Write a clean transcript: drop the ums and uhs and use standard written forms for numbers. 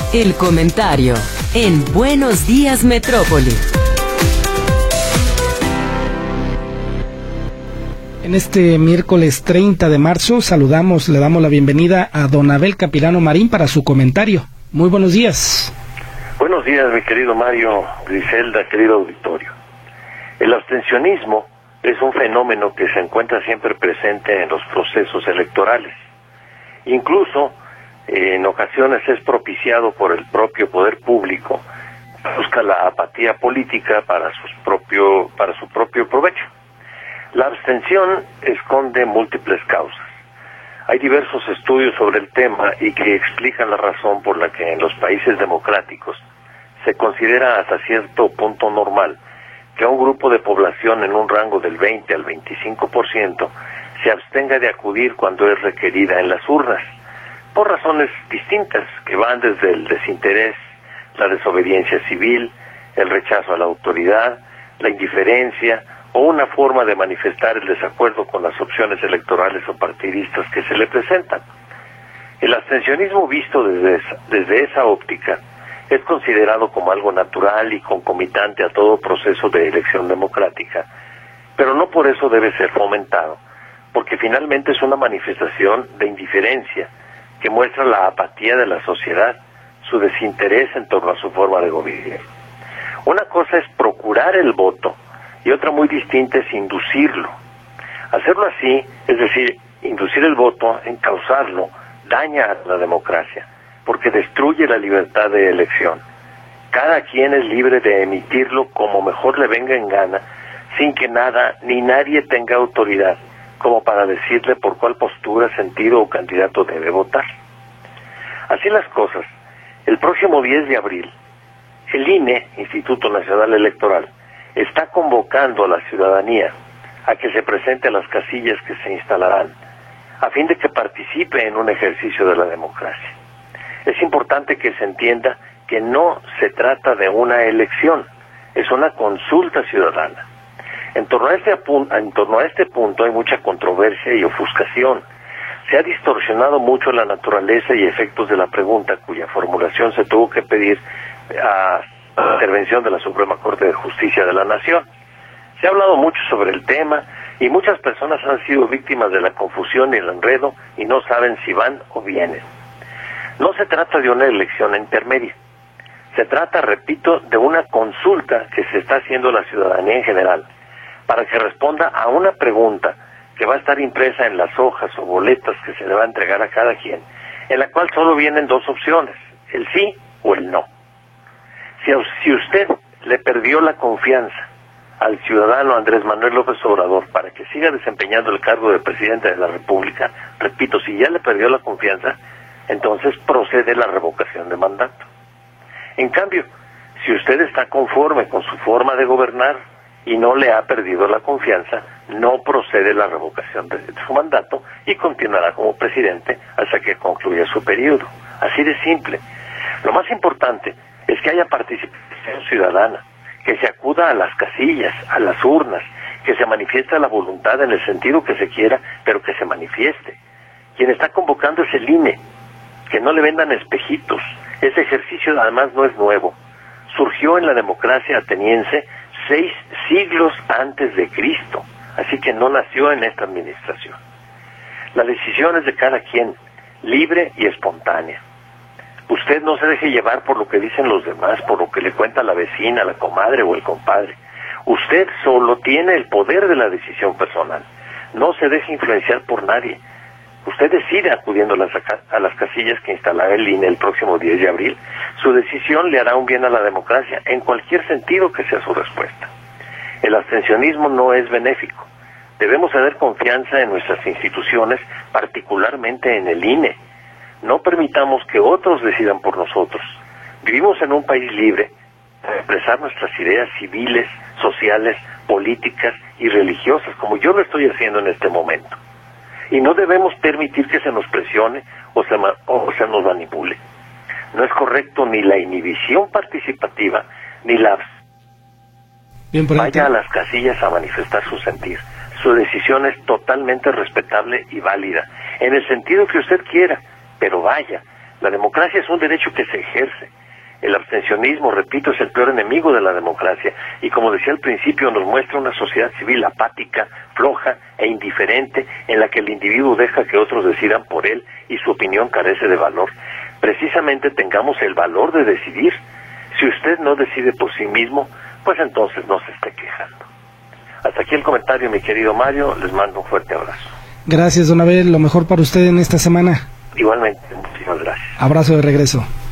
El comentario en Buenos Días Metrópoli. En este miércoles 30 de marzo le damos la bienvenida a don Abel Capirano Marín para su comentario. Muy buenos días. Buenos días, mi querido Mario, Griselda, querido auditorio. El abstencionismo es un fenómeno que se encuentra siempre presente en los procesos electorales. Incluso, en ocasiones es propiciado por el propio poder público, busca la apatía política para su propio provecho. La abstención esconde múltiples causas. Hay diversos estudios sobre el tema y que explican la razón por la que en los países democráticos se considera hasta cierto punto normal que un grupo de población en un rango del 20 al 25% se abstenga de acudir cuando es requerida en las urnas, por razones distintas que van desde el desinterés, la desobediencia civil, el rechazo a la autoridad, la indiferencia o una forma de manifestar el desacuerdo con las opciones electorales o partidistas que se le presentan. El abstencionismo visto desde esa óptica es considerado como algo natural y concomitante a todo proceso de elección democrática, pero no por eso debe ser fomentado, porque finalmente es una manifestación de indiferencia que muestra la apatía de la sociedad, su desinterés en torno a su forma de gobierno. Una cosa es procurar el voto y otra muy distinta es inducirlo. Hacerlo así, es decir, inducir el voto, encauzarlo, daña a la democracia, porque destruye la libertad de elección. Cada quien es libre de emitirlo como mejor le venga en gana, sin que nada ni nadie tenga autoridad como para decirle por cuál postura, sentido o candidato debe votar. Así las cosas, el próximo 10 de abril, el INE, Instituto Nacional Electoral, está convocando a la ciudadanía a que se presente a las casillas que se instalarán, a fin de que participe en un ejercicio de la democracia. Es importante que se entienda que no se trata de una elección, es una consulta ciudadana. En torno a este punto hay mucha controversia y ofuscación. Se ha distorsionado mucho la naturaleza y efectos de la pregunta, cuya formulación se tuvo que pedir a la intervención de la Suprema Corte de Justicia de la Nación. Se ha hablado mucho sobre el tema y muchas personas han sido víctimas de la confusión y el enredo y no saben si van o vienen. No se trata de una elección intermedia. Se trata, repito, de una consulta que se está haciendo a la ciudadanía en general, para que responda a una pregunta que va a estar impresa en las hojas o boletas que se le va a entregar a cada quien, en la cual solo vienen dos opciones, el sí o el no. Si usted le perdió la confianza al ciudadano Andrés Manuel López Obrador para que siga desempeñando el cargo de presidente de la República, repito, si ya le perdió la confianza, entonces procede la revocación de mandato. En cambio, si usted está conforme con su forma de gobernar y no le ha perdido la confianza, no procede la revocación de su mandato y continuará como presidente hasta que concluya su periodo. Así de simple. Lo más importante es que haya participación ciudadana, que se acuda a las casillas, a las urnas, que se manifieste la voluntad en el sentido que se quiera, pero que se manifieste. Quien está convocando es el INE, que no le vendan espejitos. Ese ejercicio además no es nuevo. Surgió en la democracia ateniense 6 siglos antes de Cristo, así que no nació en esta administración. La decisión es de cada quien, libre y espontánea. Usted no se deje llevar por lo que dicen los demás, por lo que le cuenta la vecina, la comadre o el compadre. Usted solo tiene el poder de la decisión personal. No se deje influenciar por nadie. Usted decide acudiendo a las casillas que instalará el INE el próximo 10 de abril. Su decisión le hará un bien a la democracia, en cualquier sentido que sea su respuesta. El abstencionismo no es benéfico. Debemos tener confianza en nuestras instituciones, particularmente en el INE. No permitamos que otros decidan por nosotros. Vivimos en un país libre para expresar nuestras ideas civiles, sociales, políticas y religiosas, como yo lo estoy haciendo en este momento. Y no debemos permitir que se nos presione o se nos manipule. No es correcto ni la inhibición participativa ni la vaya a las casillas a manifestar su sentir. Su decisión es totalmente respetable y válida, en el sentido que usted quiera, pero vaya, La democracia es un derecho que se ejerce. El abstencionismo, repito, es el peor enemigo de la democracia y, como decía al principio, nos muestra una sociedad civil apática, floja e indiferente en la que el individuo deja que otros decidan por él y su opinión carece de valor. Precisamente tengamos el valor de decidir. Si usted no decide por sí mismo, pues entonces no se esté quejando. Hasta aquí el comentario, mi querido Mario. Les mando un fuerte abrazo. Gracias, don Abel. Lo mejor para usted en esta semana. Igualmente, muchísimas gracias. Abrazo de regreso.